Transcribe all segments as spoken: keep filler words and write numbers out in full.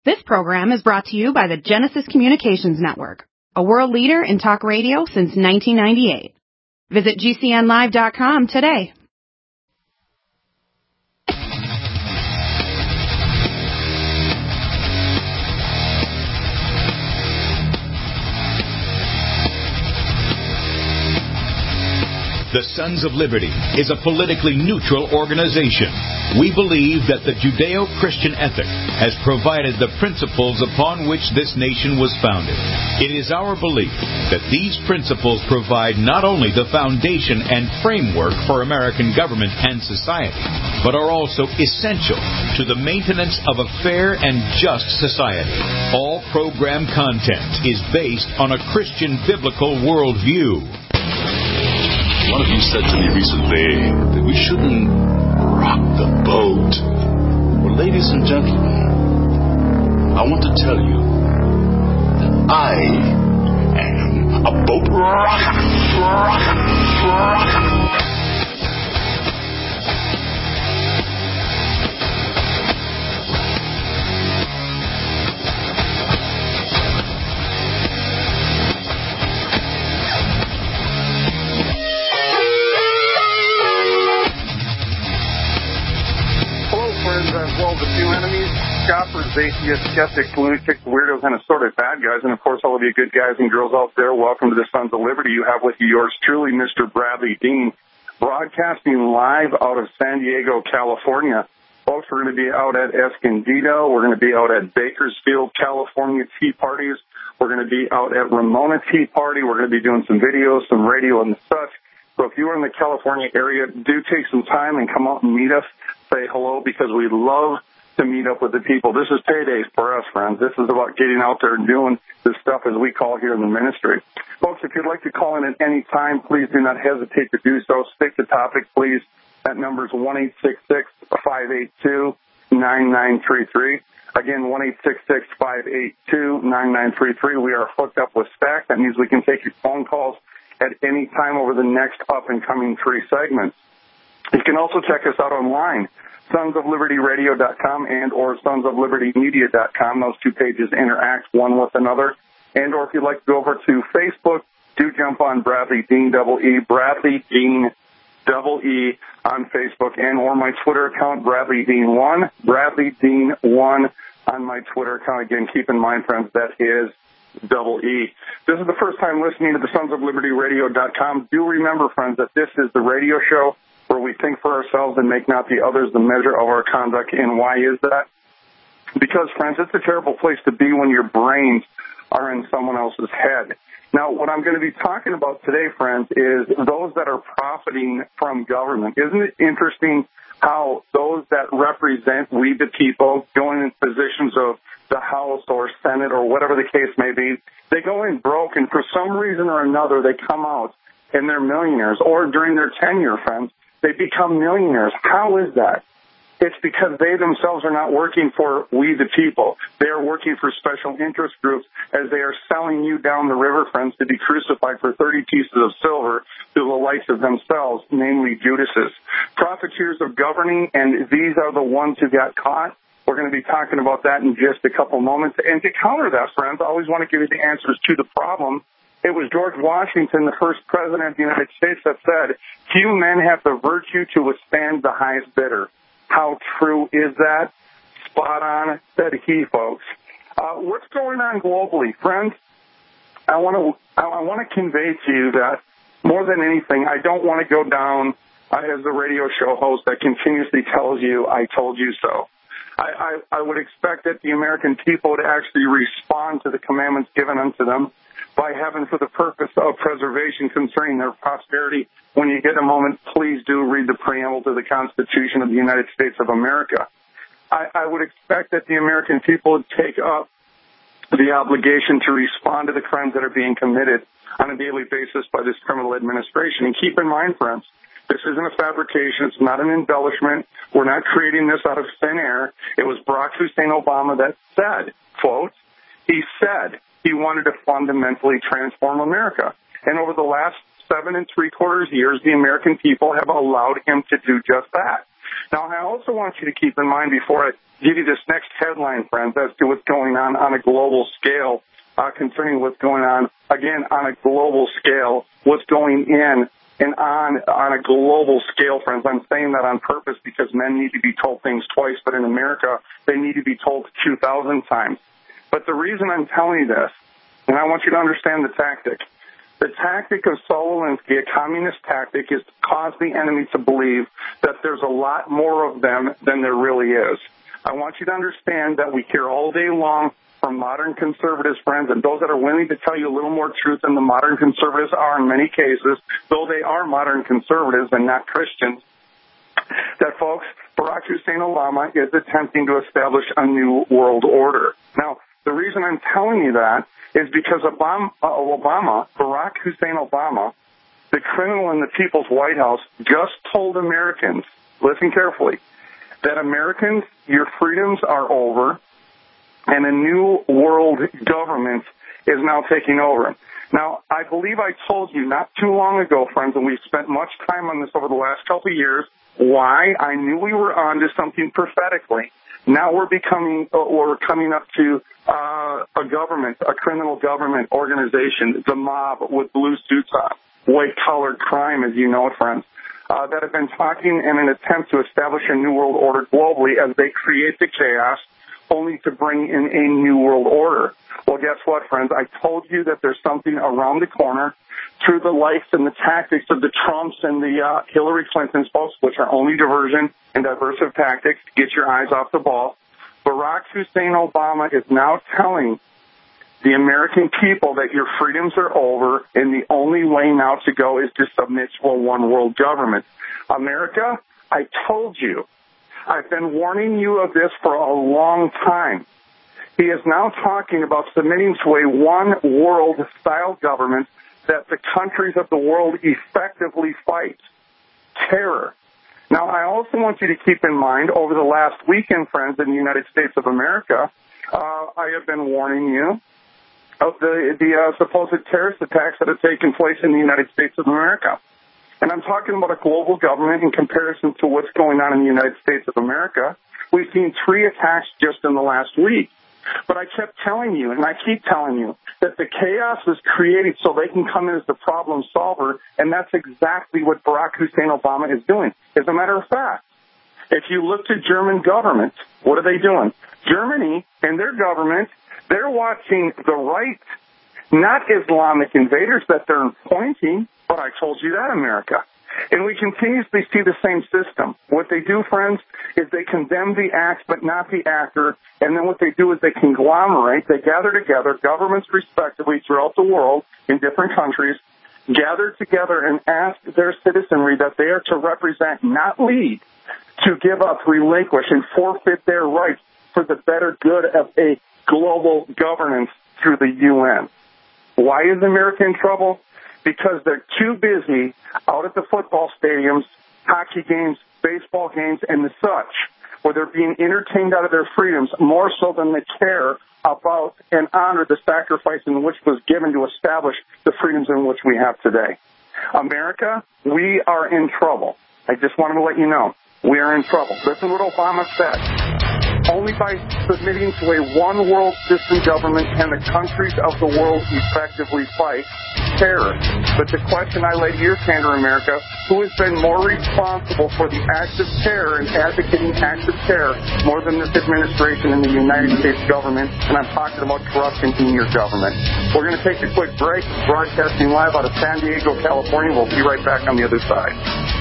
This program is brought to you by the Genesis Communications Network, a world leader in talk radio since nineteen ninety-eight. Visit G C N live dot com today. The Sons of Liberty is a politically neutral organization. We believe that the Judeo-Christian ethic has provided the principles upon which this nation was founded. It is our belief that these principles provide not only the foundation and framework for American government and society, but are also essential to the maintenance of a fair and just society. All program content is based on a Christian biblical worldview. One of you said to me recently that we shouldn't rock the boat. Well, ladies and gentlemen, I want to tell you that I am a boat rocker. Rocker. Rocker. Scoffers, atheists, skeptics, lunatics, weirdos, and assorted bad guys, and of course all of you good guys and girls out there, welcome to the Sons of Liberty. You have with you yours truly, Mister Bradley Dean, broadcasting live out of San Diego, California. Folks, we're going to be out at Escondido. We're going to be out at Bakersfield, California tea parties. We're going to be out at Ramona Tea Party. We're going to be doing some videos, some radio, and such. So if you are in the California area, do take some time and come out and meet us. Say hello, because we love to meet up with the people. This is payday for us, friends. This is about getting out there and doing this stuff as we call here in the ministry. Folks, if you'd like to call in at any time, please do not hesitate to do so. Stick to topic, please. That number is one eight six six, five eight two, nine nine three three. Again, one eight six six, five eight two, nine nine three three. We are hooked up with Stack. That means we can take your phone calls at any time over the next up-and-coming three segments. You can also check us out online, sons of liberty radio dot com and or sons of liberty media dot com. Those two pages interact one with another. And or if you'd like to go over to Facebook, do jump on Bradley Dean double E, Bradley Dean double E on Facebook, and or my Twitter account, Bradley Dean one, Bradley Dean one on my Twitter account. Again, keep in mind, friends, that is double E. This is the first time listening to the sons of liberty radio dot com. Do remember, friends, that this is the radio show where we think for ourselves and make not the others the measure of our conduct. And why is that? Because, friends, it's a terrible place to be when your brains are in someone else's head. Now, what I'm going to be talking about today, friends, is those that are profiting from government. Isn't it interesting how those that represent we the people going in positions of the House or Senate or whatever the case may be, they go in broke, and for some reason or another, they come out and they're millionaires, or during their tenure, friends, they become millionaires. How is that? It's because they themselves are not working for we the people. They are working for special interest groups as they are selling you down the river, friends, to be crucified for thirty pieces of silver to the likes of themselves, namely Judas's. Profiteers of governing, and these are the ones who got caught. We're going to be talking about that in just a couple moments. And to counter that, friends, I always want to give you the answers to the problem. It was George Washington, the first president of the United States, that said, few men have the virtue to withstand the highest bidder. How true is that? Spot on, said he, folks. Uh, what's going on globally? Friends, I want to I want to convey to you that more than anything, I don't want to go down uh, as the radio show host that continuously tells you, I told you so. I, I, I would expect that the American people would actually respond to the commandments given unto them by heaven for the purpose of preservation concerning their prosperity. When you get a moment, please do read the preamble to the Constitution of the United States of America. I, I would expect that the American people would take up the obligation to respond to the crimes that are being committed on a daily basis by this criminal administration. And keep in mind, friends, this isn't a fabrication. It's not an embellishment. We're not creating this out of thin air. It was Barack Hussein Obama that said, quote, he said he wanted to fundamentally transform America. And over the last seven and three quarters years, the American people have allowed him to do just that. Now, I also want you to keep in mind before I give you this next headline, friends, as to what's going on on a global scale, uh, concerning what's going on, again, on a global scale, what's going in and on on a global scale, friends. I'm saying that on purpose because men need to be told things twice, but in America, they need to be told two thousand times. But the reason I'm telling you this, and I want you to understand the tactic, the tactic of Saul Alinsky, a communist tactic, is to cause the enemy to believe that there's a lot more of them than there really is. I want you to understand that we hear all day long from modern conservatives, friends, and those that are willing to tell you a little more truth than the modern conservatives are in many cases, though they are modern conservatives and not Christians, that, folks, Barack Hussein Obama is attempting to establish a new world order. Now, the reason I'm telling you that is because Obama, uh, Obama, Barack Hussein Obama, the criminal in the People's White House, just told Americans, listen carefully, that Americans, your freedoms are over, and a new world government is now taking over. Now, I believe I told you not too long ago, friends, and we've spent much time on this over the last couple of years, why I knew we were on to something prophetically. Now we're becoming, or we're coming up to uh, a government, a criminal government organization, the mob with blue suits on, white-collar crime, as you know it, friends, uh, that have been talking in an attempt to establish a new world order globally as they create the chaos, only to bring in a new world order. Well, guess what, friends? I told you that there's something around the corner through the likes and the tactics of the Trumps and the uh, Hillary Clintons, folks, which are only diversion and diversive tactics to get your eyes off the ball. Barack Hussein Obama is now telling the American people that your freedoms are over, and the only way now to go is to submit to a one-world government. America, I told you. I've been warning you of this for a long time. He is now talking about submitting to a one-world-style government that the countries of the world effectively fight. Terror. Now, I also want you to keep in mind, over the last weekend, friends, in the United States of America, uh, I have been warning you of the, the uh, supposed terrorist attacks that have taken place in the United States of America. And I'm talking about a global government in comparison to what's going on in the United States of America. We've seen three attacks just in the last week. But I kept telling you, and I keep telling you, that the chaos is created so they can come in as the problem solver, and that's exactly what Barack Hussein Obama is doing. As a matter of fact, if you look to German government, what are they doing? Germany and their government, they're watching the right, not Islamic invaders that they're appointing, but I told you that, America. And we continuously see the same system. What they do, friends, is they condemn the act but not the actor, and then what they do is they conglomerate, they gather together, governments respectively throughout the world in different countries, gather together and ask their citizenry that they are to represent, not lead, to give up, relinquish, and forfeit their rights for the better good of a global governance through the U N. Why is America in trouble? Because they're too busy out at the football stadiums, hockey games, baseball games, and the such, where they're being entertained out of their freedoms more so than they care about and honor the sacrifice in which was given to establish the freedoms in which we have today. America, we are in trouble. I just wanted to let you know, we are in trouble. Listen to what Obama said. Only by submitting to a one-world system government can the countries of the world effectively fight terror. But the question I lay to your candor, America, who has been more responsible for the acts of terror and advocating acts of terror more than this administration and the United States government? And I'm talking about corruption in your government. We're going to take a quick break. Broadcasting live out of San Diego, California. We'll be right back on the other side.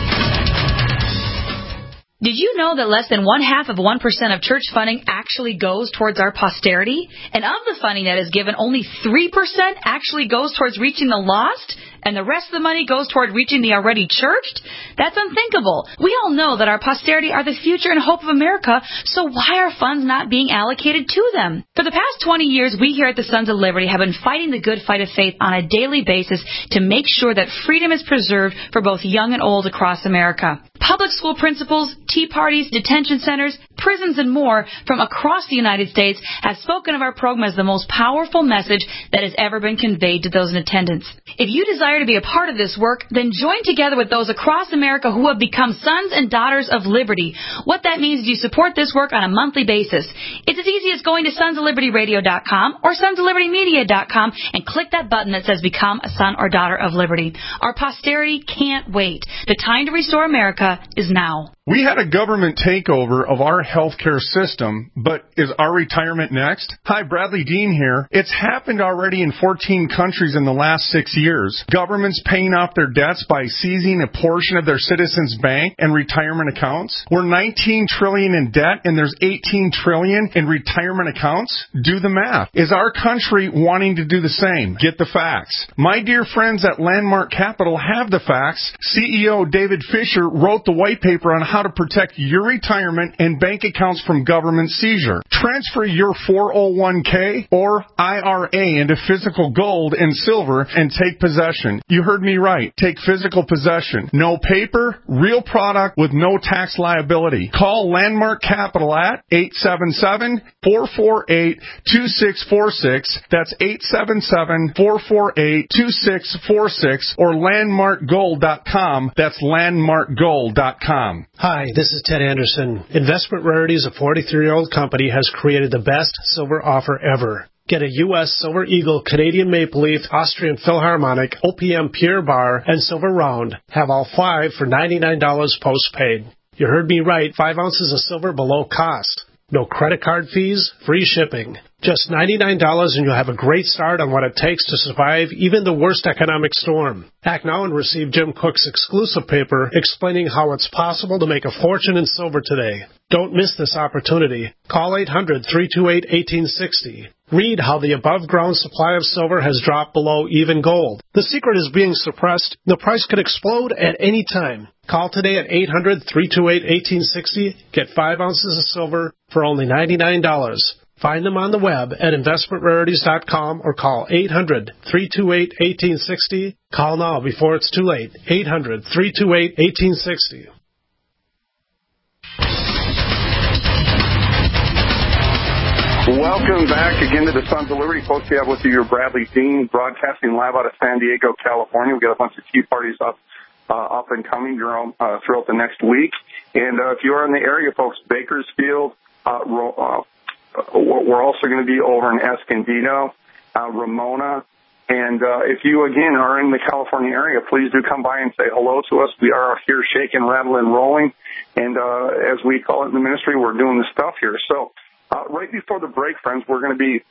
Did you know that less than one half of one percent of church funding actually goes towards our posterity? And of the funding that is given, only three percent actually goes towards reaching the lost? And the rest of the money goes toward reaching the already churched? That's unthinkable. We all know that our posterity are the future and hope of America, so why are funds not being allocated to them? For the past twenty years, we here at the Sons of Liberty have been fighting the good fight of faith on a daily basis to make sure that freedom is preserved for both young and old across America. Public school principals, tea parties, detention centers, prisons, and more from across the United States have spoken of our program as the most powerful message that has ever been conveyed to those in attendance. If you desire desire to be a part of this work, then join together with those across America who have become sons and daughters of liberty. What that means is you support this work on a monthly basis. It's as easy as going to sons of liberty radio dot com or sons of liberty media dot com and click that button that says Become a Son or Daughter of Liberty. Our posterity can't wait. The time to restore America is now. We had a government takeover of our healthcare system, but is our retirement next? Hi, Bradley Dean here. It's happened already in fourteen countries in the last six years. Governments paying off their debts by seizing a portion of their citizens' bank and retirement accounts. We're nineteen trillion dollars in debt and there's eighteen trillion dollars in retirement accounts. Do the math. Is our country wanting to do the same? Get the facts. My dear friends at Landmark Capital have the facts. C E O David Fisher wrote the white paper on how to protect your retirement and bank accounts from government seizure. Transfer your four oh one k or I R A into physical gold and silver and take possession. You heard me right. Take physical possession. No paper, real product with no tax liability. Call Landmark Capital at eight seven seven, four four eight, two six four six. That's eight seven seven, four four eight, two six four six or landmark gold dot com. That's landmark gold dot com. Hi, this is Ted Anderson. Investment Rarities, a forty-three-year-old company, has created the best silver offer ever. Get a U S Silver Eagle, Canadian Maple Leaf, Austrian Philharmonic, O P M Pure Bar, and Silver Round. Have all five for ninety-nine dollars post-paid. You heard me right, five ounces of silver below cost. No credit card fees, free shipping. Just ninety-nine dollars and you'll have a great start on what it takes to survive even the worst economic storm. Act now and receive Jim Cook's exclusive paper explaining how it's possible to make a fortune in silver today. Don't miss this opportunity. Call eight hundred, three two eight, one eight six zero. Read how the above-ground supply of silver has dropped below even gold. The secret is being suppressed. The price could explode at any time. Call today at eight hundred, three two eight, one eight six zero. Get five ounces of silver for only ninety-nine dollars. Find them on the web at investment rarities dot com or call eight hundred, three two eight, one eight six zero. Call now before it's too late. eight hundred, three two eight, one eight six zero. Welcome back again to the Sons of Liberty. Folks, we have with you your Bradley Dean, broadcasting live out of San Diego, California. We've got a bunch of tea parties up uh, up and coming uh, throughout the next week. And uh, if you are in the area, folks, Bakersfield, uh, uh, we're also going to be over in Escondido, uh, Ramona. And uh, if you, again, are in the California area, please do come by and say hello to us. We are here shaking, rattling, rolling. And uh, as we call it in the ministry, we're doing the stuff here. So uh, right before the break, friends, we're going to be,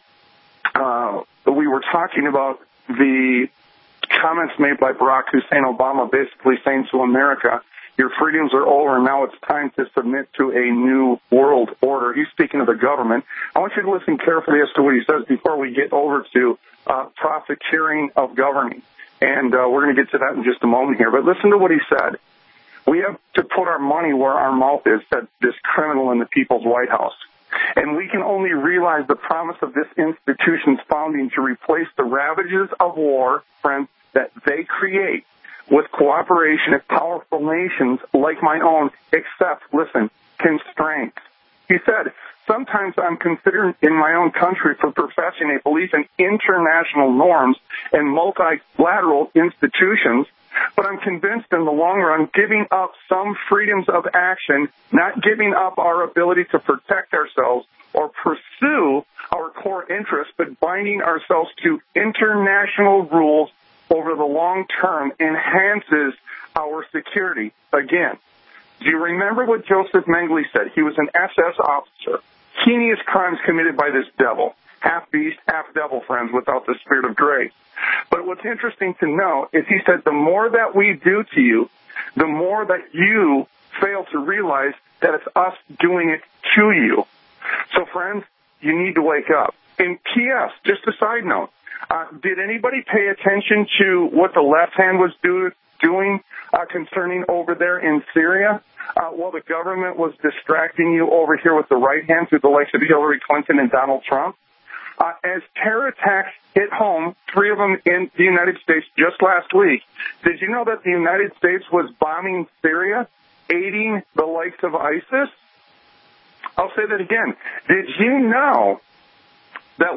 uh, we were talking about the comments made by Barack Hussein Obama, basically saying to America, your freedoms are over, and now it's time to submit to a new world order. He's speaking of the government. I want you to listen carefully as to what he says before we get over to uh, profiteering of governing. And uh, we're going to get to that in just a moment here. But listen to what he said. We have to put our money where our mouth is, said this criminal in the People's White House. And we can only realize the promise of this institution's founding to replace the ravages of war, friends, that they create with cooperation of powerful nations like my own, except, listen, constraints. He said, sometimes I'm considered in my own country for professing a belief in international norms and multilateral institutions, but I'm convinced in the long run giving up some freedoms of action, not giving up our ability to protect ourselves or pursue our core interests, but binding ourselves to international rules over the long term enhances our security. Again, do you remember what Joseph Mengele said? He was an S S officer. Heinous crimes committed by this devil. Half beast, half devil, friends, without the spirit of grace. But what's interesting to note is he said, the more that we do to you, the more that you fail to realize that it's us doing it to you. So, friends, you need to wake up. And P S, just a side note, Uh, did anybody pay attention to what the left hand was do, doing uh, concerning over there in Syria? Uh, while the government was distracting you over here with the right hand through the likes of Hillary Clinton and Donald Trump? Uh, as terror attacks hit home, three of them in the United States just last week, did you know that the United States was bombing Syria, aiding the likes of ISIS? I'll say that again. Did you know that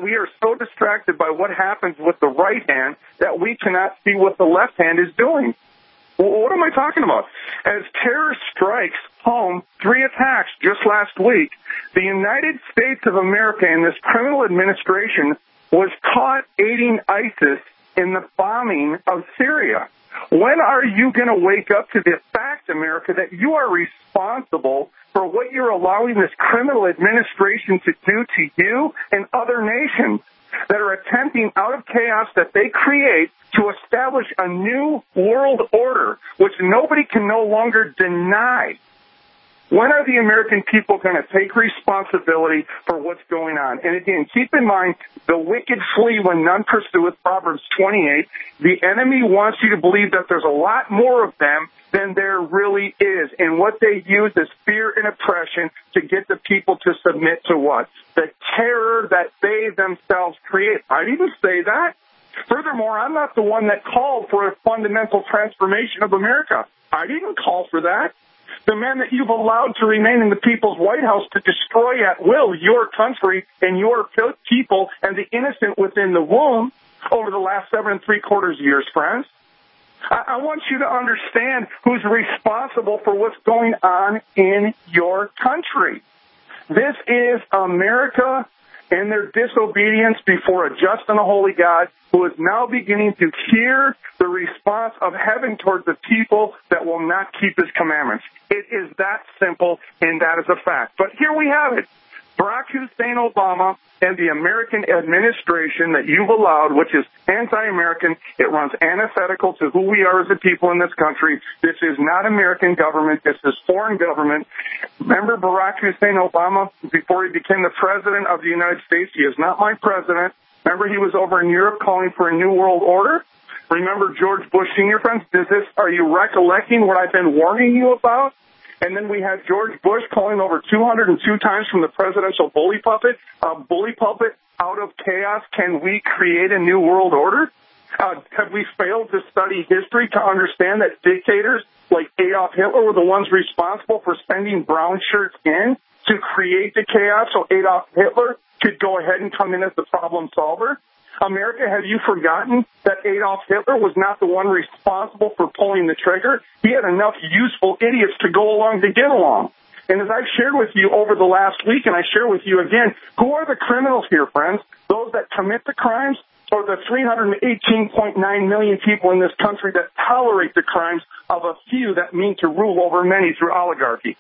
we are so distracted by what happens with the right hand that we cannot see what the left hand is doing. Well, what am I talking about? As terror strikes home three attacks just last week, the United States of America and this criminal administration was caught aiding ISIS in the bombing of Syria. When are you going to wake up to the fact, America, that you are responsible for what you're allowing this criminal administration to do to you and other nations that are attempting out of chaos that they create to establish a new world order, which nobody can no longer deny? When are the American people going to take responsibility for what's going on? And again, keep in mind, the wicked flee when none pursueth, Proverbs twenty-eight. The enemy wants you to believe that there's a lot more of them than there really is. And what they use is fear and oppression to get the people to submit to what? The terror that they themselves create. I didn't say that. Furthermore, I'm not the one that called for a fundamental transformation of America. I didn't call for that. The men that you've allowed to remain in the people's White House to destroy at will your country and your people and the innocent within the womb over the last seven and three quarters years, friends. I, I want you to understand who's responsible for what's going on in your country. This is America and their disobedience before a just and a holy God who is now beginning to hear the response of heaven towards the people that will not keep his commandments. It is that simple, and that is a fact. But here we have it. Barack Hussein Obama and the American administration that you've allowed, which is anti-American, it runs antithetical to who we are as a people in this country. This is not American government. This is foreign government. Remember Barack Hussein Obama, before he became the president of the United States? He is not my president. Remember he was over in Europe calling for a new world order? Remember George Bush Senior, friends? Does this, are you recollecting what I've been warning you about? And then we had George Bush calling over two hundred two times from the presidential bully puppet, a bully puppet out of chaos. Can we create a new world order? Uh, have we failed to study history to understand that dictators like Adolf Hitler were the ones responsible for sending brown shirts in to create the chaos so Adolf Hitler could go ahead and come in as the problem solver? America, have you forgotten that Adolf Hitler was not the one responsible for pulling the trigger? He had enough useful idiots to go along to get along. And as I've shared with you over the last week, and I share with you again, who are the criminals here, friends? Those that commit the crimes, or the three hundred eighteen point nine million people in this country that tolerate the crimes of a few that mean to rule over many through oligarchy?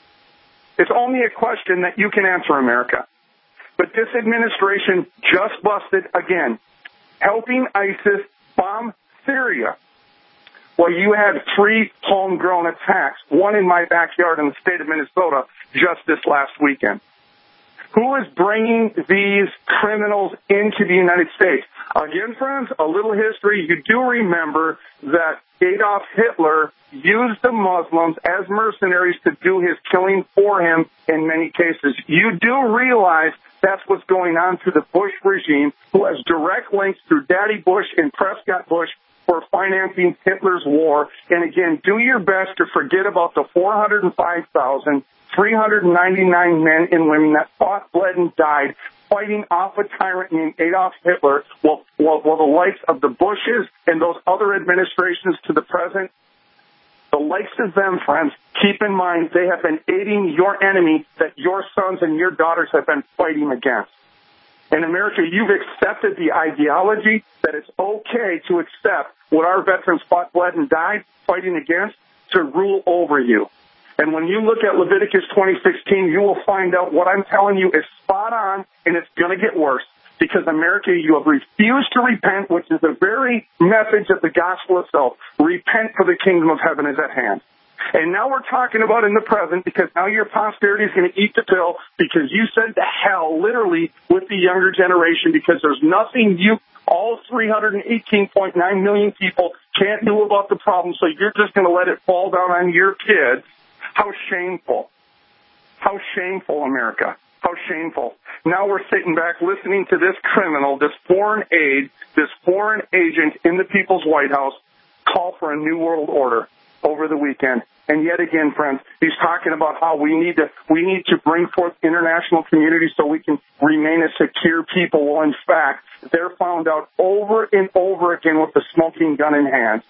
It's only a question that you can answer, America. But this administration just busted again, helping ISIS bomb Syria. Well, you had three homegrown attacks, one in my backyard in the state of Minnesota just this last weekend. Who is bringing these criminals into the United States? Again, friends, a little history. You do remember that Adolf Hitler used the Muslims as mercenaries to do his killing for him in many cases. You do realize that's what's going on through the Bush regime, who has direct links through Daddy Bush and Prescott Bush for financing Hitler's war. And again, do your best to forget about the four hundred five thousand three hundred ninety-nine men and women that fought, bled, and died fighting off a tyrant named Adolf Hitler, while, while, while the likes of the Bushes and those other administrations to the present, the likes of them, friends, keep in mind they have been aiding your enemy that your sons and your daughters have been fighting against. In America, you've accepted the ideology that it's okay to accept what our veterans fought, bled, and died fighting against to rule over you. And when you look at Leviticus twenty sixteen, you will find out what I'm telling you is spot on, and it's going to get worse. Because, America, you have refused to repent, which is the very message of the gospel itself. Repent, for the kingdom of heaven is at hand. And now we're talking about in the present, because now your posterity is going to eat the pill, because you said to hell, literally, with the younger generation, because there's nothing you, all three hundred eighteen point nine million people, can't do about the problem, so you're just going to let it fall down on your kids. How shameful. How shameful, America. How shameful. Now we're sitting back listening to this criminal, this foreign aide, this foreign agent in the People's White House call for a new world order. over the weekend. And yet again, friends, he's talking about how we need to we need to bring forth international community so we can remain a secure people. Well, in fact, they're found out over and over again with the smoking gun in hand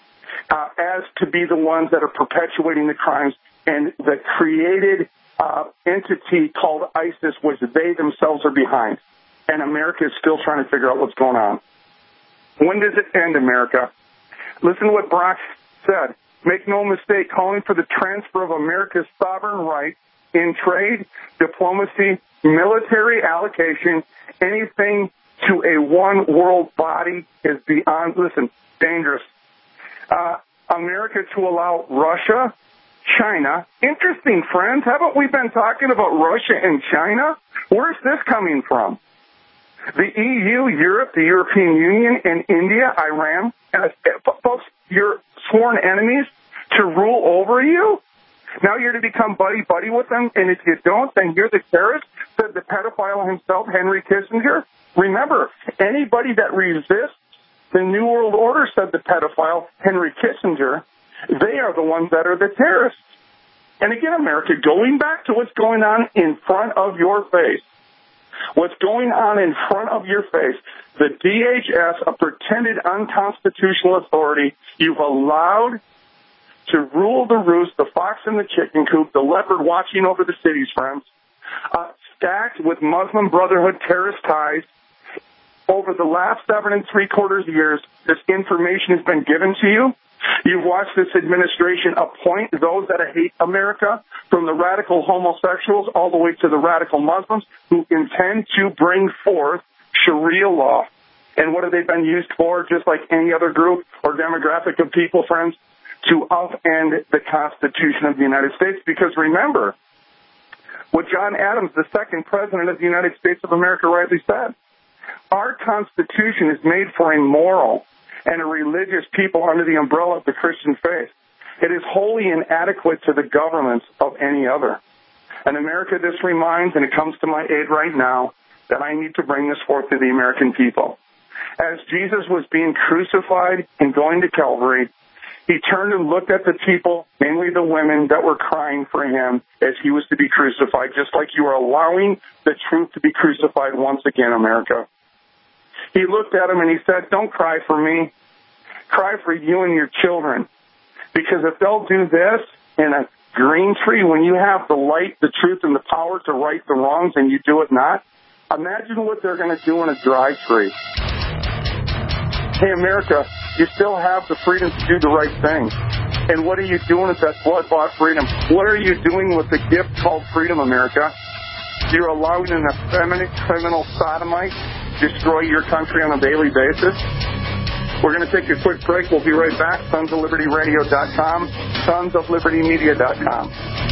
uh, as to be the ones that are perpetuating the crimes. And the created uh, entity called ISIS, which they themselves are behind. And America is still trying to figure out what's going on. When does it end, America? Listen to what Brock said. Make no mistake, calling for the transfer of America's sovereign rights in trade, diplomacy, military allocation, anything to a one world body is beyond, listen, dangerous. Uh, America to allow Russia, China. Interesting, friends. Haven't we been talking about Russia and China? Where's this coming from? The E U, Europe, the European Union, and India, Iran, uh, folks, your sworn enemies to rule over you? Now you're to become buddy-buddy with them, and if you don't, then you're the terrorist, said the pedophile himself, Henry Kissinger. Remember, anybody that resists the New World Order, said the pedophile, Henry Kissinger, they are the ones that are the terrorists. And again, America, going back to what's going on in front of your face, what's going on in front of your face, the D H S, a pretended unconstitutional authority you've allowed to rule the roost, the fox in the chicken coop, the leopard watching over the cities, friends, uh, stacked with Muslim Brotherhood terrorist ties. Over the last seven and three quarters years, this information has been given to you. You've watched this administration appoint those that hate America, from the radical homosexuals all the way to the radical Muslims, who intend to bring forth Sharia law. And what have they been used for, just like any other group or demographic of people, friends? To upend the Constitution of the United States. Because remember what John Adams, the second president of the United States of America, rightly said. Our Constitution is made for a moral and a religious people under the umbrella of the Christian faith. It is wholly inadequate to the governments of any other. And America, this reminds, and it comes to my aid right now, that I need to bring this forth to the American people. As Jesus was being crucified and going to Calvary, he turned and looked at the people, mainly the women, that were crying for him as he was to be crucified, just like you are allowing the truth to be crucified once again, America. He looked at them and he said, don't cry for me. Cry for you and your children. Because if they'll do this in a green tree, when you have the light, the truth, and the power to right the wrongs and you do it not, imagine what they're going to do in a dry tree. Hey, America, you still have the freedom to do the right thing. And what are you doing with that blood-bought freedom? What are you doing with the gift called freedom, America? You're allowing an effeminate criminal sodomite destroy your country on a daily basis? We're going to take a quick break. We'll be right back. sons of liberty radio dot com, sons of liberty media dot com.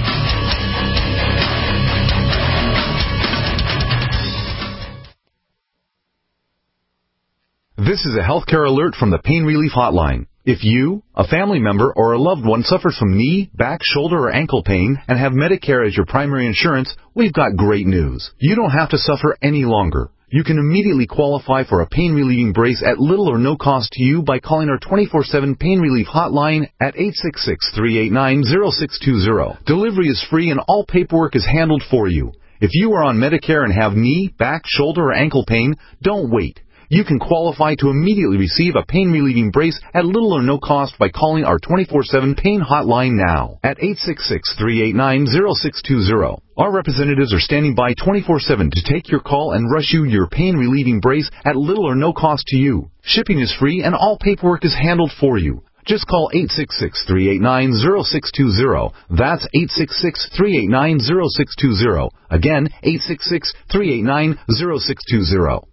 This is a healthcare alert from the Pain Relief Hotline. If you, a family member, or a loved one suffers from knee, back, shoulder, or ankle pain and have Medicare as your primary insurance, we've got great news. You don't have to suffer any longer. You can immediately qualify for a pain-relieving brace at little or no cost to you by calling our twenty-four seven Pain Relief Hotline at eight six six, three eight nine, zero six two zero. Delivery is free and all paperwork is handled for you. If you are on Medicare and have knee, back, shoulder, or ankle pain, don't wait. You can qualify to immediately receive a pain-relieving brace at little or no cost by calling our twenty-four seven Pain Hotline now at eight six six, three eight nine, zero six two zero. Our representatives are standing by twenty-four seven to take your call and rush you your pain-relieving brace at little or no cost to you. Shipping is free and all paperwork is handled for you. Just call eight six six, three eight nine, zero six two zero. That's eight six six, three eight nine, zero six two zero. Again, eight six six, three eight nine, zero six two zero.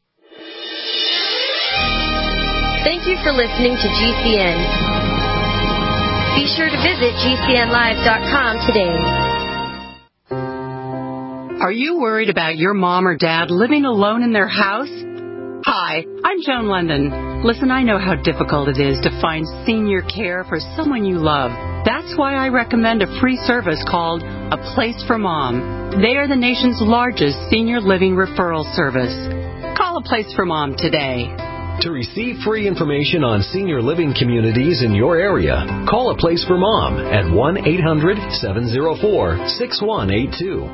Thank you for listening to G C N. Be sure to visit G C N live dot com today. Are you worried about your mom or dad living alone in their house? Hi, I'm Joan London. Listen, I know how difficult it is to find senior care for someone you love. That's why I recommend a free service called A Place for Mom. They are the nation's largest senior living referral service. Call A Place for Mom today. To receive free information on senior living communities in your area, call A Place for Mom at one eight hundred seven oh four six one eight two.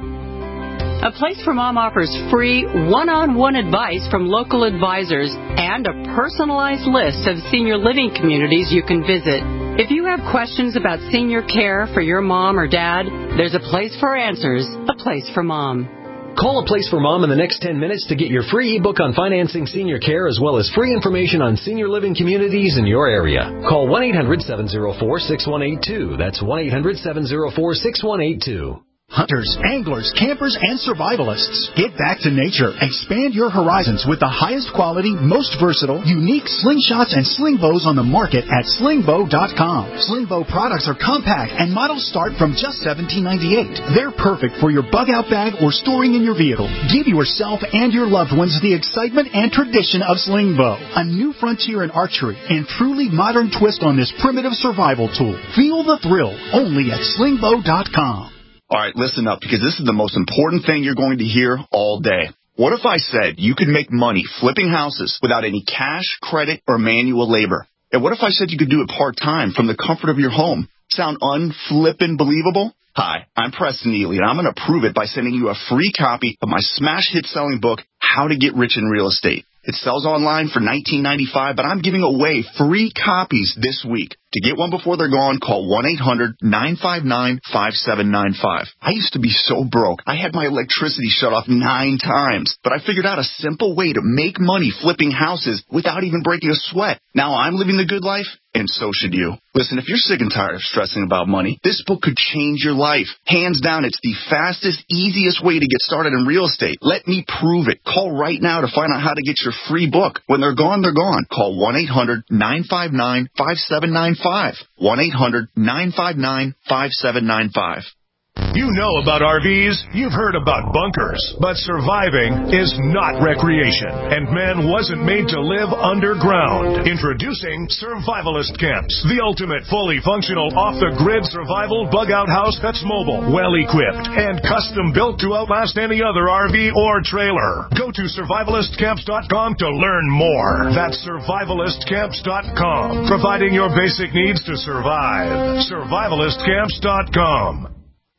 A Place for Mom offers free one-on-one advice from local advisors and a personalized list of senior living communities you can visit. If you have questions about senior care for your mom or dad, there's a place for answers, A Place for Mom. Call A Place for Mom in the next ten minutes to get your free ebook on financing senior care as well as free information on senior living communities in your area. Call one eight hundred seven oh four six one eight two. That's one eight hundred seven oh four six one eight two. Hunters, anglers, campers, and survivalists. Get back to nature. Expand your horizons with the highest quality, most versatile, unique slingshots and sling bows on the market at sling bow dot com. Sling bow products are compact and models start from just seventeen ninety-eight. They're perfect for your bug-out bag or storing in your vehicle. Give yourself and your loved ones the excitement and tradition of sling bow. A new frontier in archery and truly modern twist on this primitive survival tool. Feel the thrill only at sling bow dot com. All right, listen up, because this is the most important thing you're going to hear all day. What if I said you could make money flipping houses without any cash, credit, or manual labor? And what if I said you could do it part-time from the comfort of your home? Sound unflippin' believable? Hi, I'm Preston Neely, and I'm going to prove it by sending you a free copy of my smash hit selling book, How to Get Rich in Real Estate. It sells online for nineteen ninety-five dollars, but I'm giving away free copies this week. To get one before they're gone, call one eight hundred nine five nine five seven nine five. I used to be so broke. I had my electricity shut off nine times, but I figured out a simple way to make money flipping houses without even breaking a sweat. Now I'm living the good life, and so should you. Listen, if you're sick and tired of stressing about money, this book could change your life. Hands down, it's the fastest, easiest way to get started in real estate. Let me prove it. Call right now to find out how to get your free book. When they're gone, they're gone. Call one eight hundred nine five nine five seven nine five. one eight hundred nine five nine five seven nine five. You know about R Vs, you've heard about bunkers, but surviving is not recreation, and man wasn't made to live underground. Introducing Survivalist Camps, the ultimate fully functional off-the-grid survival bug-out house that's mobile, well-equipped, and custom-built to outlast any other R V or trailer. Go to survivalist camps dot com to learn more. That's survivalist camps dot com, providing your basic needs to survive. survivalist camps dot com.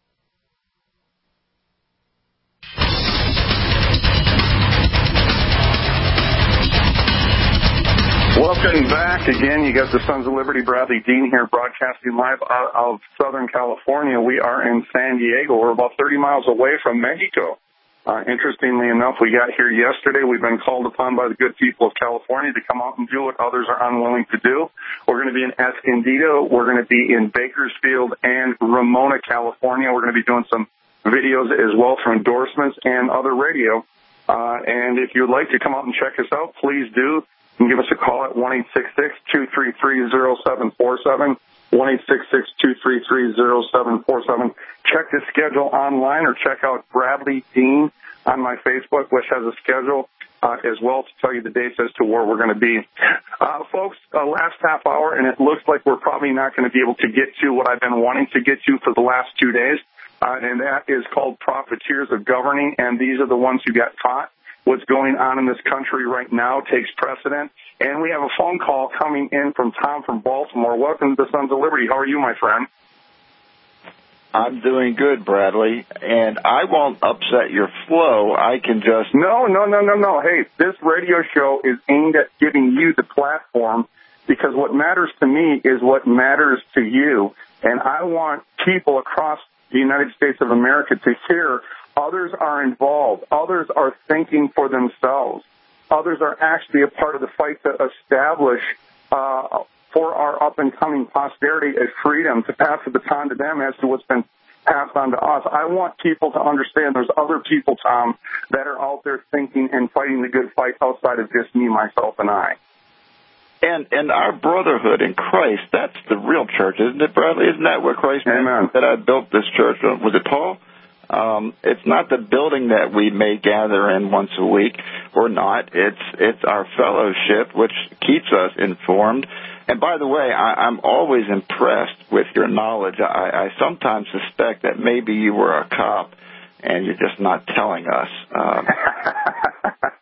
Welcome back again. You got the Sons of Liberty, Bradley Dean here, broadcasting live out of Southern California. We are in San Diego. We're about thirty miles away from Mexico. Uh, interestingly enough, we got here yesterday. We've been called upon by the good people of California to come out and do what others are unwilling to do. We're going to be in Escondido. We're going to be in Bakersfield and Ramona, California. We're going to be doing some videos as well for endorsements and other radio. Uh, and if you'd like to come out and check us out, please do. You can give us a call at one eight six six, two three three, zero seven four seven, one eight six six, two three three, zero seven four seven. Check the schedule online or check out Bradley Dean on my Facebook, which has a schedule uh, as well to tell you the dates as to where we're going to be. Uh, folks, uh, last half hour, and it looks like we're probably not going to be able to get to what I've been wanting to get to for the last two days, uh, and that is called Profiteers of Governing, and these are the ones who got caught. What's going on in this country right now takes precedent. And we have a phone call coming in from Tom from Baltimore. Welcome to the Sons of Liberty. How are you, my friend? I'm doing good, Bradley, and I won't upset your flow. I can just... No, no, no, no, no. Hey, this radio show is aimed at giving you the platform, because what matters to me is what matters to you. And I want people across the United States of America to hear others are involved. Others are thinking for themselves. Others are actually a part of the fight to establish uh, for our up-and-coming posterity a freedom to pass the baton to them as to what's been passed on to us. I want people to understand there's other people, Tom, that are out there thinking and fighting the good fight outside of just me, myself, and I. And and our brotherhood in Christ, that's the real church, isn't it, Bradley? Isn't that what Christ meant? That I built this church on? Was it tall? Um, it's not the building that we may gather in once a week or not. It's it's our fellowship, which keeps us informed. And by the way, I, I'm always impressed with your knowledge. I, I sometimes suspect that maybe you were a cop and you're just not telling us. Um,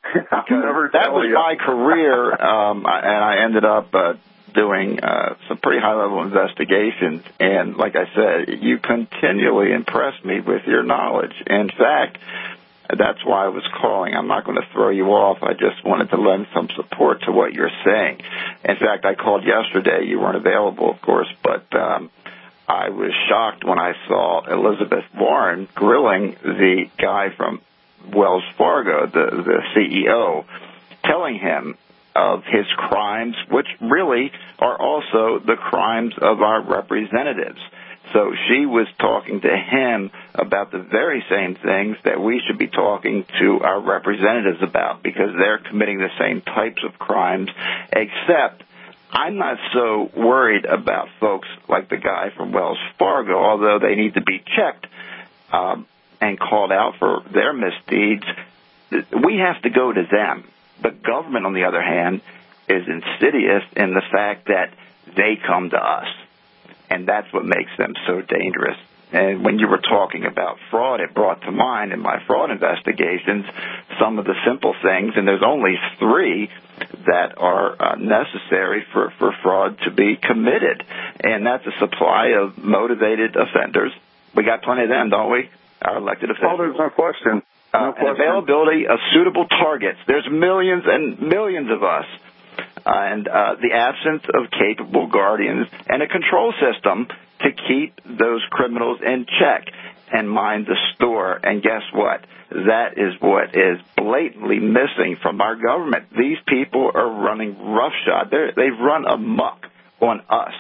Because that was my career, um, and I ended up uh, doing uh, some pretty high-level investigations. And like I said, you continually impress me with your knowledge. In fact, that's why I was calling. I'm not going to throw you off. I just wanted to lend some support to what you're saying. In fact, I called yesterday. You weren't available, of course, but um, I was shocked when I saw Elizabeth Warren grilling the guy from Wells Fargo, the, the C E O, telling him of his crimes, which really are also the crimes of our representatives. So she was talking to him about the very same things that we should be talking to our representatives about, because they're committing the same types of crimes, except I'm not so worried about folks like the guy from Wells Fargo, although they need to be checked um, and called out for their misdeeds. We have to go to them. The government, on the other hand, is insidious in the fact that they come to us. And that's what makes them so dangerous. And when you were talking about fraud, it brought to mind in my fraud investigations some of the simple things, and there's only three that are uh, necessary for, for fraud to be committed. And that's a supply of motivated offenders. We got plenty of them, don't we? Our elected officials. Oh, there's no question. No uh, and availability of suitable targets. There's millions and millions of us. Uh, and uh, the absence of capable guardians and a control system to keep those criminals in check and mind the store. And guess what? That is what is blatantly missing from our government. These people are running roughshod. They're, they've run amok on us.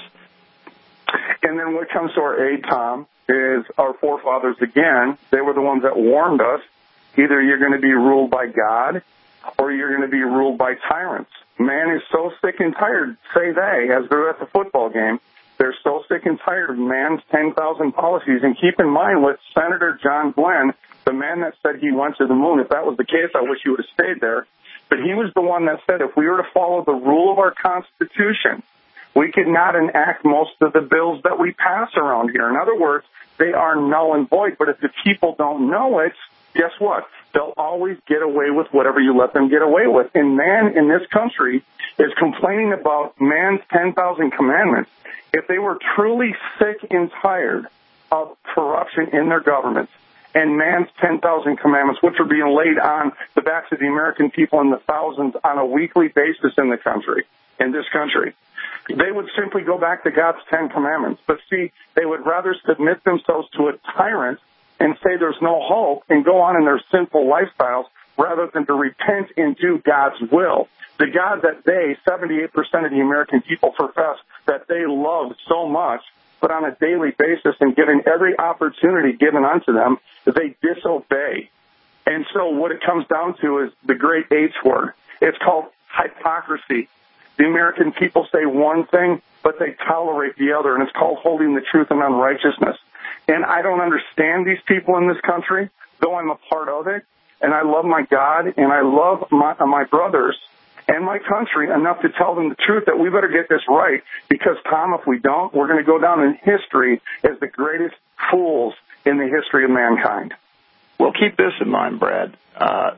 And then what comes to our aid, Tom, is our forefathers, again, they were the ones that warned us, either you're going to be ruled by God or you're going to be ruled by tyrants. Man is so sick and tired, say they, as they're at the football game, they're so sick and tired of man's ten thousand policies. And keep in mind with Senator John Glenn, the man that said he went to the moon. If that was the case, I wish he would have stayed there. But he was the one that said if we were to follow the rule of our Constitution, we could not enact most of the bills that we pass around here. In other words, they are null and void. But if the people don't know it, guess what? They'll always get away with whatever you let them get away with. And man in this country is complaining about man's ten thousand commandments. If they were truly sick and tired of corruption in their governments and man's ten thousand commandments, which are being laid on the backs of the American people in the thousands on a weekly basis in the country, in this country, they would simply go back to God's Ten Commandments. But see, they would rather submit themselves to a tyrant and say there's no hope and go on in their sinful lifestyles rather than to repent and do God's will. The God that they, seventy-eight percent of the American people, profess that they love so much, but on a daily basis and given every opportunity given unto them, they disobey. And so what it comes down to is the great H word. It's called hypocrisy. The American people say one thing, but they tolerate the other, and it's called holding the truth in unrighteousness. And I don't understand these people in this country, though I'm a part of it. And I love my God, and I love my, my brothers and my country enough to tell them the truth that we better get this right. Because, Tom, if we don't, we're going to go down in history as the greatest fools in the history of mankind. Well, keep this in mind, Brad. Uh,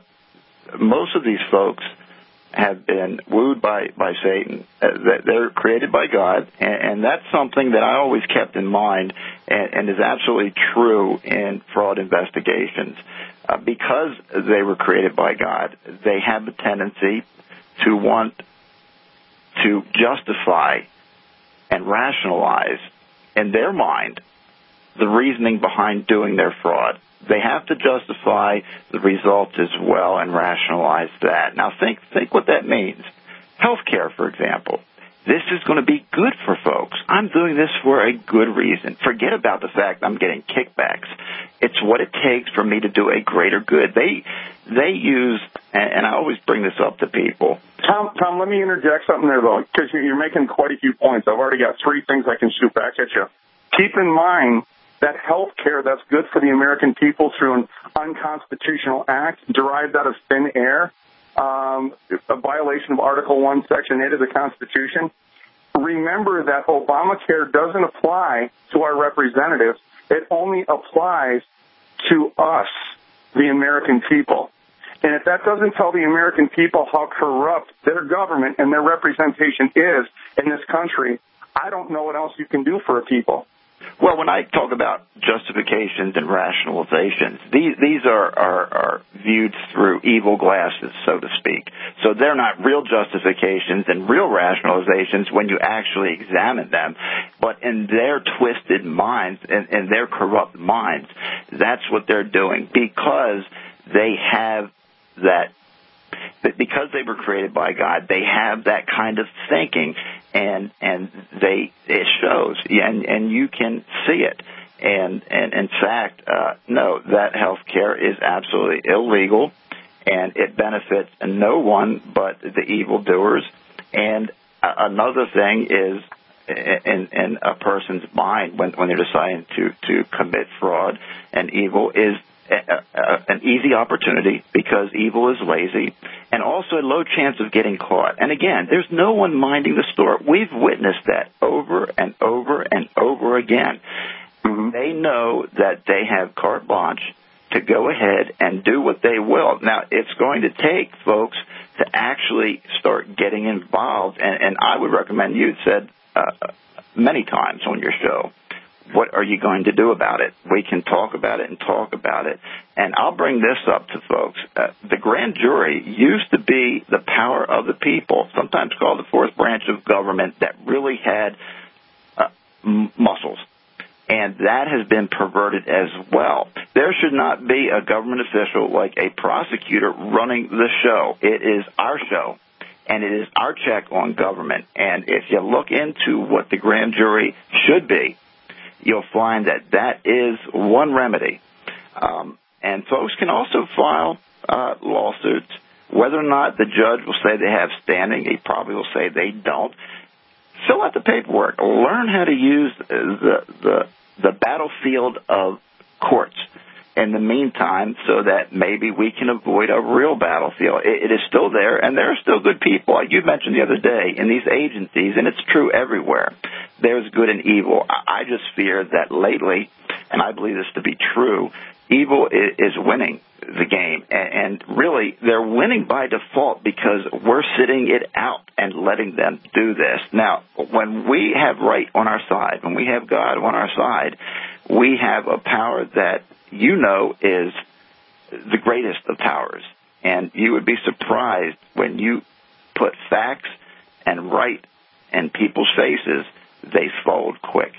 most of these folks have been wooed by, by Satan. Uh, they're created by God, and, and that's something that I always kept in mind and, and is absolutely true in fraud investigations. Uh, because they were created by God, they have the tendency to want to justify and rationalize in their mind the reasoning behind doing their fraud. They have to justify the result as well and rationalize that. Now, think think what that means. Healthcare, for example. This is going to be good for folks. I'm doing this for a good reason. Forget about the fact I'm getting kickbacks. It's what it takes for me to do a greater good. They they use, and I always bring this up to people. Tom, Tom, let me interject something there, though, because you're making quite a few points. I've already got three things I can shoot back at you. Keep in mind that health care that's good for the American people through an unconstitutional act derived out of thin air, um, a violation of Article one, Section eight of the Constitution. Remember that Obamacare doesn't apply to our representatives. It only applies to us, the American people. And if that doesn't tell the American people how corrupt their government and their representation is in this country, I don't know what else you can do for a people. Well, when I talk about justifications and rationalizations, these these are, are, are viewed through evil glasses, so to speak. So they're not real justifications and real rationalizations when you actually examine them. But in their twisted minds and in, in their corrupt minds, that's what they're doing because they have that. Because they were created by God, they have that kind of thinking, and and they it shows, and and you can see it. And and in fact, uh, no, that health care is absolutely illegal, and it benefits no one but the evildoers. And uh, another thing is, in in a person's mind when when they're deciding to to commit fraud and evil is. A, a, an easy opportunity because evil is lazy, and also a low chance of getting caught. And again, there's no one minding the store. We've witnessed that over and over and over again. Mm-hmm. They know that they have carte blanche to go ahead and do what they will. Now, it's going to take folks to actually start getting involved, and, and I would recommend, you said uh, many times on your show, what are you going to do about it? We can talk about it and talk about it. And I'll bring this up to folks. Uh, the grand jury used to be the power of the people, sometimes called the fourth branch of government, that really had uh, m- muscles. And that has been perverted as well. There should not be a government official like a prosecutor running the show. It is our show, and it is our check on government. And if you look into what the grand jury should be, you'll find that that is one remedy. Um, and folks can also file uh, lawsuits. Whether or not the judge will say they have standing, he probably will say they don't. Fill out the paperwork. Learn how to use the the, the battlefield of courts in the meantime so that maybe we can avoid a real battlefield. It, it is still there, and there are still good people. Like you mentioned the other day, in these agencies, and it's true everywhere, there's good and evil. I just fear that lately, and I believe this to be true, evil is, is winning the game. And, and really, they're winning by default because we're sitting it out and letting them do this. Now, when we have right on our side, when we have God on our side, we have a power that you know is the greatest of powers. And you would be surprised when you put facts and right in people's faces, they fold quick.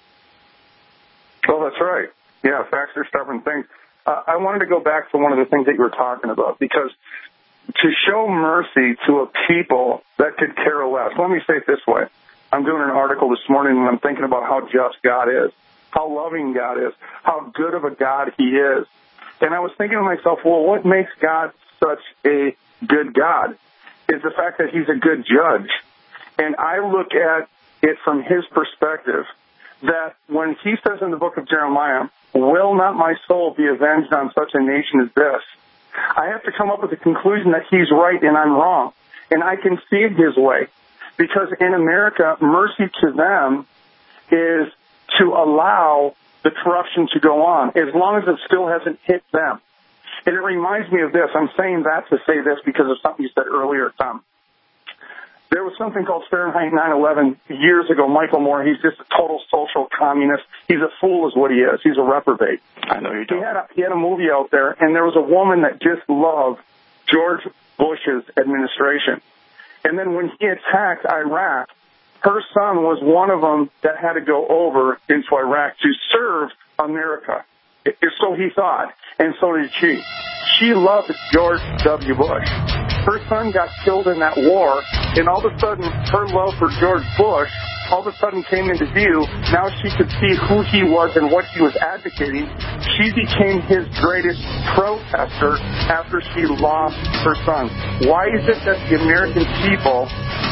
Oh, that's right. Yeah, facts are stubborn things. Uh, I wanted to go back to one of the things that you were talking about, because to show mercy to a people that could care less. Let me say it this way. I'm doing an article this morning, and I'm thinking about how just God is, how loving God is, how good of a God He is. And I was thinking to myself, well, what makes God such a good God is the fact that He's a good judge. And I look at it from His perspective, that when He says in the book of Jeremiah, will not my soul be avenged on such a nation as this? I have to come up with the conclusion that He's right and I'm wrong. And I can see it His way. Because in America, mercy to them is to allow the corruption to go on, as long as it still hasn't hit them. And it reminds me of this. I'm saying that to say this because of something you said earlier, Tom. There was something called Fahrenheit nine eleven years ago. Michael Moore, he's just a total social communist. He's a fool is what he is. He's a reprobate. I know you don't. He had a, he had a movie out there, and there was a woman that just loved George Bush's administration. And then when he attacked Iraq, her son was one of them that had to go over into Iraq to serve America. So he thought, and so did she. She loved George W. Bush. Her son got killed in that war, and all of a sudden, her love for George Bush all of a sudden came into view. Now she could see who he was and what he was advocating. She became his greatest protester after she lost her son. Why is it that the American people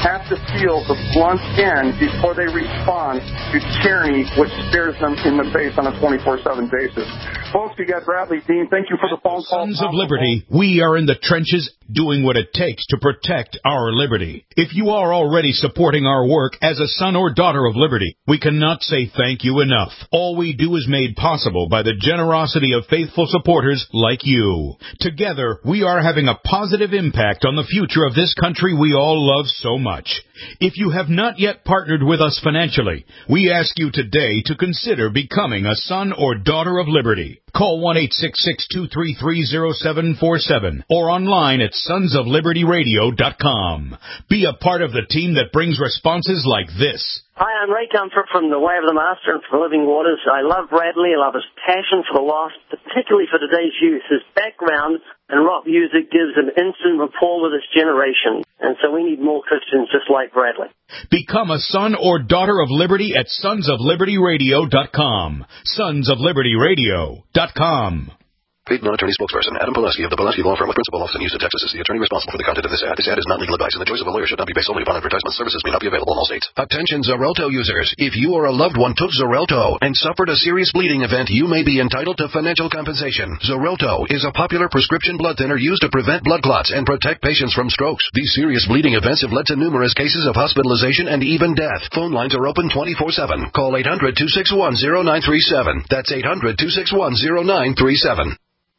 have to feel the blunt end before they respond to tyranny, which stares them in the face on a twenty-four seven basis. Folks, you got Bradley Dean. Thank you for the phone call. Sons of Liberty, we are in the trenches doing what it takes to protect our liberty. If you are already supporting our work as a son or daughter of liberty, we cannot say thank you enough. All we do is made possible by the generosity of faithful supporters like you. Together, we are having a positive impact on the future of this country we all love so much. If you have not yet partnered with us financially, we ask you today to consider becoming a son or daughter of liberty. Call one eight six six, two three three, zero seven four seven or online at sons of liberty radio dot com. Be a part of the team that brings responses like this. Hi, I'm Ray Comfort from The Way of the Master and for Living Waters. I love Bradley. I love his passion for the lost, particularly for today's youth. His background in rock music gives an instant rapport with his generation. And so we need more Christians just like Bradley. Become a son or daughter of liberty at sons of liberty radio dot com. sons of liberty radio dot com. Paid non-attorney spokesperson Adam Pileski of the Pileski Law Firm with principal office in Houston, Texas is the attorney responsible for the content of this ad. This ad is not legal advice, and the choice of a lawyer should not be based solely upon advertisement. Services may not be available in all states. Attention Xarelto users. If you or a loved one took Xarelto and suffered a serious bleeding event, you may be entitled to financial compensation. Xarelto is a popular prescription blood thinner used to prevent blood clots and protect patients from strokes. These serious bleeding events have led to numerous cases of hospitalization and even death. Phone lines are open twenty-four seven. Call eight hundred, two six one, zero nine three seven. That's eight hundred, two six one, zero nine three seven.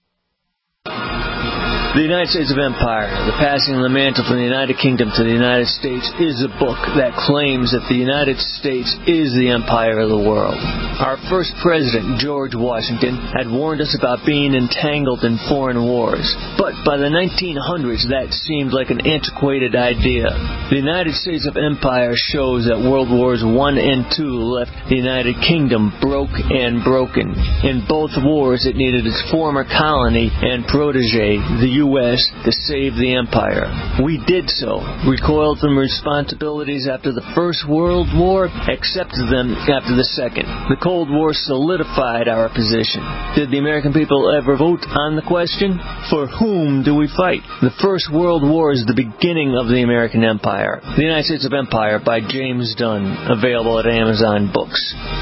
The United States of Empire, The Passing of the Mantle from the United Kingdom to the United States, is a book that claims that the United States is the empire of the world. Our first president, George Washington, had warned us about being entangled in foreign wars. But by the nineteen hundreds, that seemed like an antiquated idea. The United States of Empire shows that World Wars One and Two left the United Kingdom broke and broken. In both wars, it needed its former colony and protege, the U S, to save the empire. We did so, recoiled from responsibilities after the First World War, accepted them after the Second. The Cold War solidified our position. Did the American people ever vote on the question? For whom do we fight? The First World War is the beginning of the American empire. The United States of Empire by James Dunn, available at Amazon Books.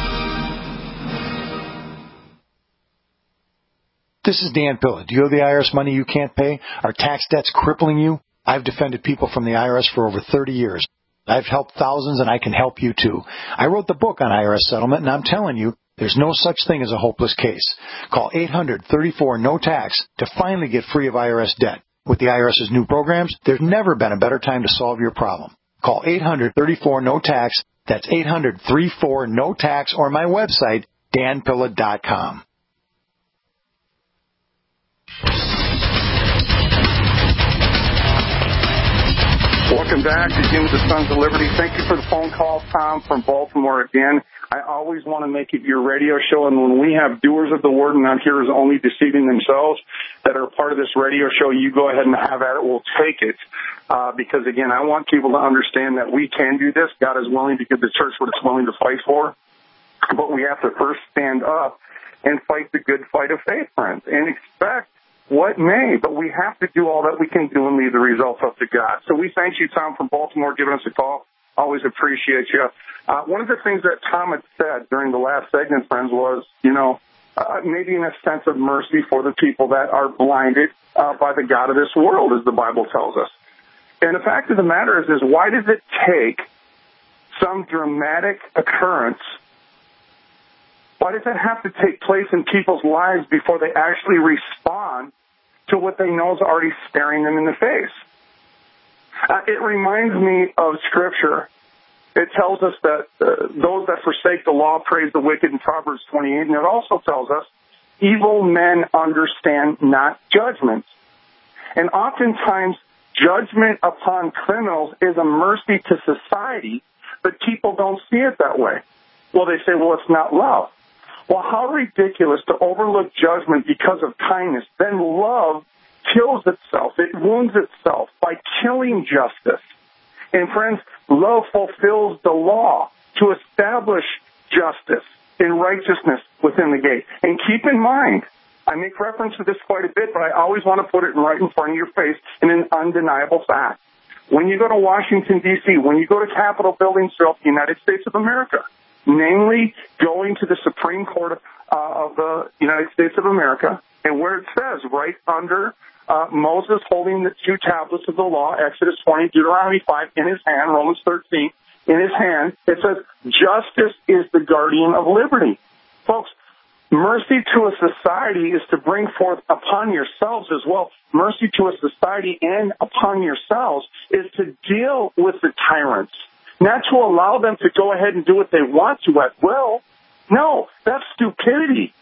This is Dan Pilla. Do you owe the I R S money you can't pay? Are tax debts crippling you? I've defended people from the I R S for over thirty years. I've helped thousands, and I can help you too. I wrote the book on I R S settlement, and I'm telling you, there's no such thing as a hopeless case. Call eight hundred, thirty-four, no tax to finally get free of I R S debt. With the I R S's new programs, there's never been a better time to solve your problem. Call eight hundred, thirty-four, no tax. That's eight hundred, thirty-four, no tax, or my website, dan pilla dot com. Welcome back again with the Sons of Liberty. Thank you for the phone call, Tom from Baltimore again. I always want to make it your radio show, and when we have doers of the word and not hearers only deceiving themselves that are part of this radio show, you go ahead and have at it. We'll take it. Uh, because, again, I want people to understand that we can do this. God is willing to give the church what it's willing to fight for. But we have to first stand up and fight the good fight of faith, friends, and expect what may, but we have to do all that we can do and leave the results up to God. So we thank you, Tom, from Baltimore, giving us a call. Always appreciate you. Uh, one of the things that Tom had said during the last segment, friends, was, you know, uh, maybe in a sense of mercy for the people that are blinded uh, by the God of this world, as the Bible tells us. And the fact of the matter is, is why does it take some dramatic occurrence? Why does that have to take place in people's lives before they actually respond to what they know is already staring them in the face? Uh, it reminds me of Scripture. It tells us that uh, those that forsake the law praise the wicked in Proverbs twenty-eight, and it also tells us evil men understand not judgment. And oftentimes, judgment upon criminals is a mercy to society, but people don't see it that way. Well, they say, well, it's not love. Well, how ridiculous to overlook judgment because of kindness. Then love kills itself. It wounds itself by killing justice. And friends, love fulfills the law to establish justice and righteousness within the gate. And keep in mind, I make reference to this quite a bit, but I always want to put it right in front of your face in an undeniable fact. when you go to Washington, D C, when you go to Capitol buildings throughout the United States of America, namely going to the Supreme Court uh, of the United States of America, and where it says right under uh, Moses holding the two tablets of the law, Exodus twenty, Deuteronomy five, in his hand, Romans thirteen, in his hand, it says, justice is the guardian of liberty. Folks, mercy to a society is to bring forth upon yourselves as well. Mercy to a society and upon yourselves is to deal with the tyrants, not to allow them to go ahead and do what they want to at will. No, that's stupidity.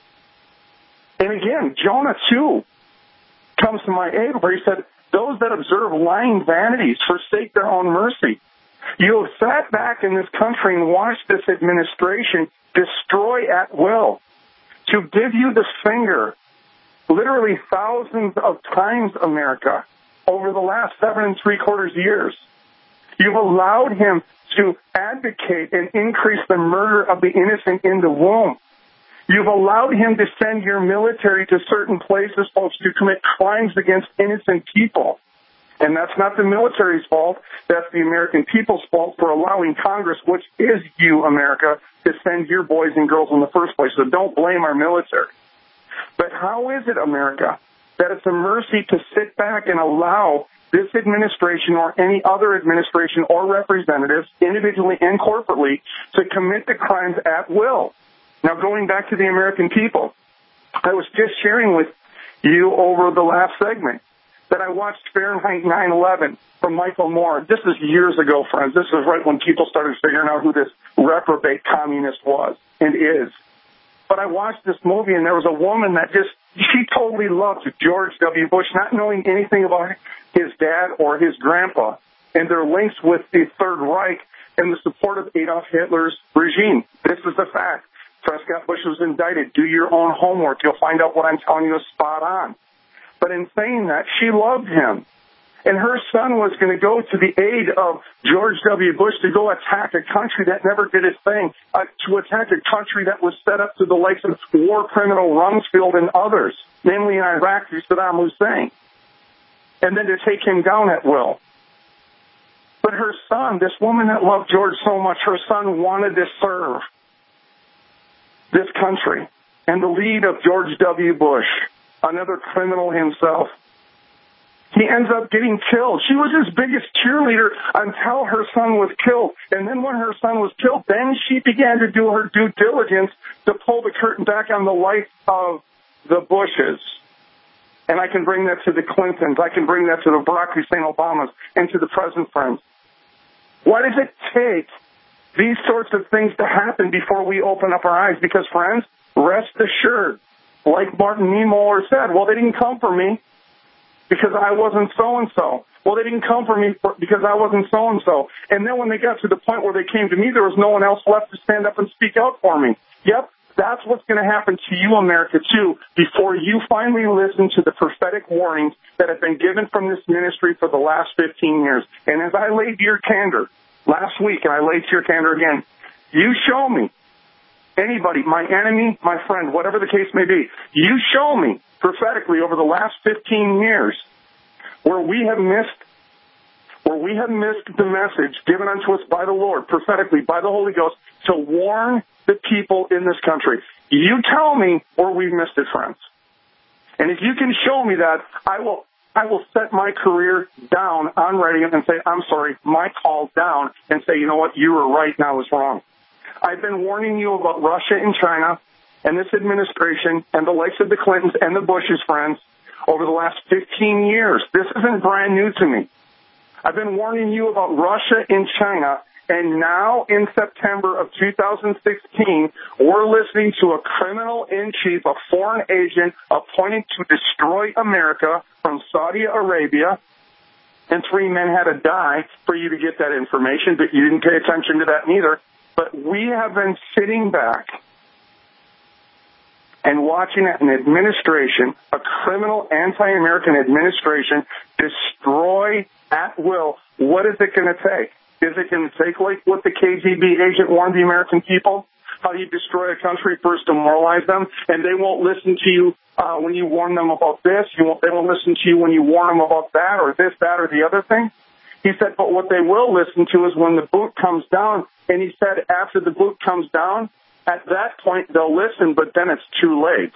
And again, Jonah too comes to my aid where he said, those that observe lying vanities forsake their own mercy. You have sat back in this country and watched this administration destroy at will, to give you the finger literally thousands of times, America, over the last seven and three quarters years. You've allowed him to advocate and increase the murder of the innocent in the womb. You've allowed him to send your military to certain places, folks, to commit crimes against innocent people. And that's not the military's fault. That's the American people's fault for allowing Congress, which is you, America, to send your boys and girls in the first place. So don't blame our military. But how is it, America, that it's a mercy to sit back and allow this administration or any other administration or representatives, individually and corporately, to commit the crimes at will? Now, going back to the American people, I was just sharing with you over the last segment that I watched Fahrenheit nine eleven from Michael Moore. This is years ago, friends. This is right when people started figuring out who this reprobate communist was and is. But I watched this movie, and there was a woman that just, she totally loved George W. Bush, not knowing anything about his dad or his grandpa, and their links with the Third Reich and the support of Adolf Hitler's regime. This is a fact. Prescott Bush was indicted. Do your own homework. You'll find out what I'm telling you is spot on. But in saying that, she loved him. And her son was going to go to the aid of George W. Bush to go attack a country that never did its thing, uh, to attack a country that was set up to the likes of war criminal Rumsfeld and others, namely in Iraq through Saddam Hussein, and then to take him down at will. But her son, this woman that loved George so much, her son wanted to serve this country and the lead of George W. Bush, another criminal himself. He ends up getting killed. She was his biggest cheerleader until her son was killed. And then when her son was killed, then she began to do her due diligence to pull the curtain back on the life of the Bushes. And I can bring that to the Clintons. I can bring that to the Barack Hussein Obamas and to the present friends. Why does it take these sorts of things to happen before we open up our eyes? Because, friends, rest assured, like Martin Niemöller said, well, they didn't come for me because I wasn't so-and-so. Well, they didn't come for me for, because I wasn't so-and-so. And then when they got to the point where they came to me, there was no one else left to stand up and speak out for me. Yep, that's what's going to happen to you, America, too, before you finally listen to the prophetic warnings that have been given from this ministry for the last fifteen years. And as I laid to your candor last week, and I laid to your candor again, you show me anybody, my enemy, my friend, whatever the case may be, you show me prophetically over the last fifteen years where we have missed, where we have missed the message given unto us by the Lord, prophetically, by the Holy Ghost, to warn the people in this country. You tell me where we've missed it, friends. And if you can show me that, I will I will set my career down on radio and say, I'm sorry, my call down, and say, you know what, you were right and I was wrong. I've been warning you about Russia and China and this administration and the likes of the Clintons and the Bushes, friends, over the last fifteen years. This isn't brand new to me. I've been warning you about Russia and China, and now in September of two thousand sixteen, we're listening to a criminal-in-chief, a foreign agent appointed to destroy America from Saudi Arabia, and three men had to die for you to get that information, but you didn't pay attention to that neither. But we have been sitting back and watching an administration, a criminal anti-American administration, destroy at will. What is it going to take? Is it going to take like what the K G B agent warned the American people? How you destroy a country, first demoralize them, and they won't listen to you uh, when you warn them about this. You won't, they won't listen to you when you warn them about that or this, that, or the other thing. He said, but what they will listen to is when the boot comes down. And he said, after the boot comes down, at that point they'll listen, but then it's too late.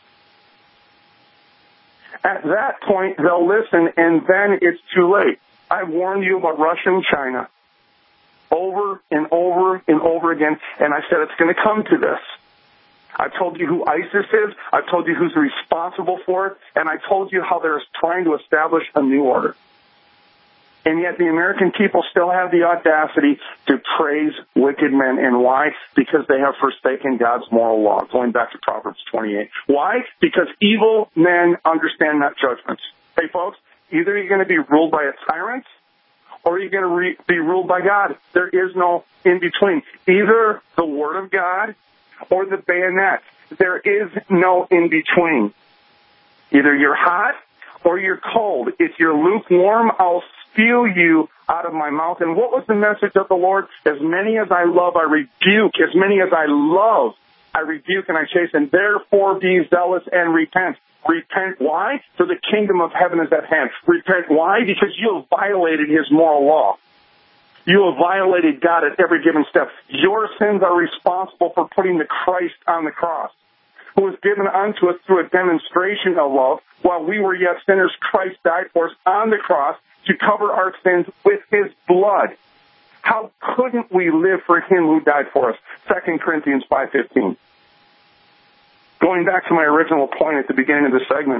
At that point they'll listen, and then it's too late. I've warned you about Russia and China over and over and over again, and I said it's going to come to this. I told you who ISIS is. I told you who's responsible for it. And I told you how they're trying to establish a new order. And yet the American people still have the audacity to praise wicked men. And why? Because they have forsaken God's moral law, going back to Proverbs twenty-eight. Why? Because evil men understand not judgments. Hey, folks, either you're going to be ruled by a tyrant or you're going to re- be ruled by God. There is no in between. Either the Word of God or the bayonet. There is no in between. Either you're hot or you're cold. If you're lukewarm, I'll spew you out of my mouth. And what was the message of the Lord? As many as I love, I rebuke. As many as I love, I rebuke and I chasten. Therefore be zealous and repent. Repent. Why? For the kingdom of heaven is at hand. Repent. Why? Because you have violated his moral law. You have violated God at every given step. Your sins are responsible for putting the Christ on the cross, who was given unto us through a demonstration of love. While we were yet sinners, Christ died for us on the cross to cover our sins with his blood. How couldn't we live for him who died for us? Second Corinthians five fifteen. Going back to my original point at the beginning of the segment,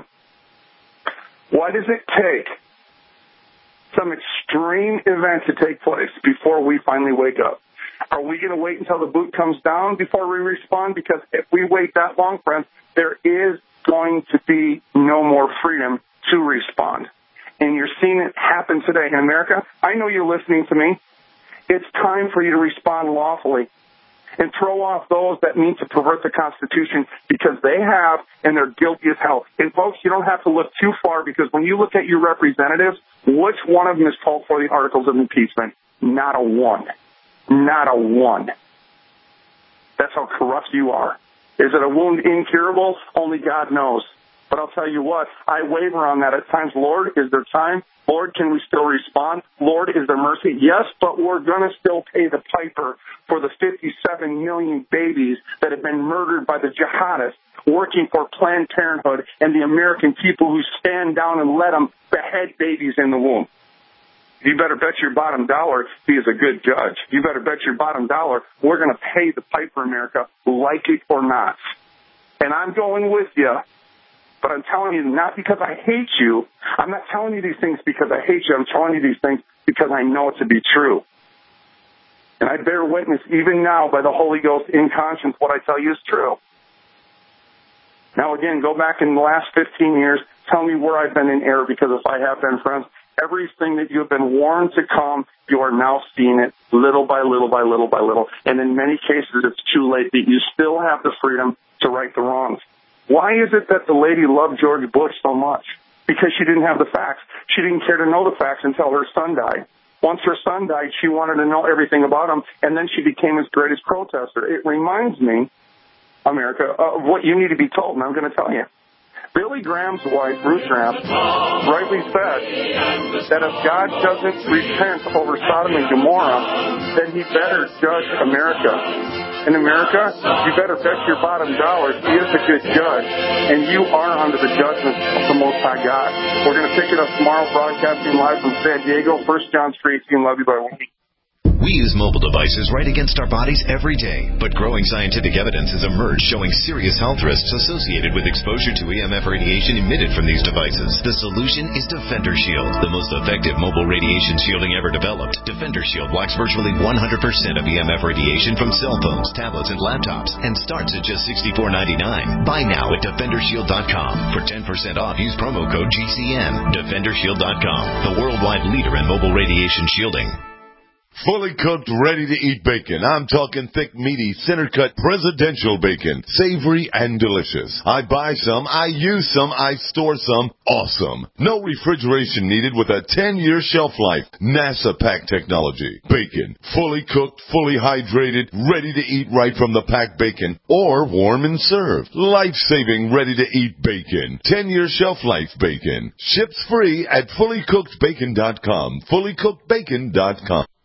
why does it take some extreme event to take place before we finally wake up? Are we going to wait until the boot comes down before we respond? Because if we wait that long, friends, there is going to be no more freedom to respond. And you're seeing it happen today in America. I know you're listening to me. It's time for you to respond lawfully and throw off those that mean to pervert the Constitution, because they have, and they're guilty as hell. And folks, you don't have to look too far, because when you look at your representatives, which one of them is called for the articles of impeachment? Not a one. Not a one. That's how corrupt you are. Is it a wound incurable? Only God knows. But I'll tell you what, I waver on that at times. Lord, is there time? Lord, can we still respond? Lord, is there mercy? Yes, but we're going to still pay the piper for the fifty-seven million babies that have been murdered by the jihadists working for Planned Parenthood and the American people who stand down and let them behead babies in the womb. You better bet your bottom dollar he is a good judge. You better bet your bottom dollar we're going to pay the piper, America, like it or not. And I'm going with you. But I'm telling you, not because I hate you. I'm not telling you these things because I hate you. I'm telling you these things because I know it to be true. And I bear witness even now by the Holy Ghost in conscience what I tell you is true. Now, again, go back in the last fifteen years. Tell me where I've been in error, because if I have been, friends, everything that you have been warned to come, you are now seeing it little by little by little by little. And in many cases, it's too late, but you still have the freedom to right the wrongs. Why is it that the lady loved George Bush so much? Because she didn't have the facts. She didn't care to know the facts until her son died. Once her son died, she wanted to know everything about him, and then she became his greatest protester. It reminds me, America, of what you need to be told, and I'm going to tell you. Billy Graham's wife, Ruth Graham, rightly said that if God doesn't repent over Sodom and Gomorrah, then he better judge America. In America, you better bet your bottom dollar he is a good judge, and you are under the judgment of the Most High God. We're going to pick it up tomorrow, broadcasting live from San Diego. First John three eighteen. Love you, by one. We use mobile devices right against our bodies every day, but growing scientific evidence has emerged showing serious health risks associated with exposure to E M F radiation emitted from these devices. The solution is Defender Shield, the most effective mobile radiation shielding ever developed. Defender Shield blocks virtually one hundred percent of E M F radiation from cell phones, tablets, and laptops, and starts at just sixty-four ninety-nine. Buy now at defender shield dot com. For ten percent off, use promo code G C N. defender shield dot com, the worldwide leader in mobile radiation shielding. Fully cooked, ready-to-eat bacon. I'm talking thick, meaty, center-cut presidential bacon. Savory and delicious. I buy some, I use some, I store some. Awesome. No refrigeration needed with a ten-year shelf life. NASA pack technology. Bacon. Fully cooked, fully hydrated, ready to eat right from the packed bacon. Or warm and served. Life-saving, ready-to-eat bacon. ten-year shelf life bacon. Ships free at fully cooked bacon dot com. fully cooked bacon dot com.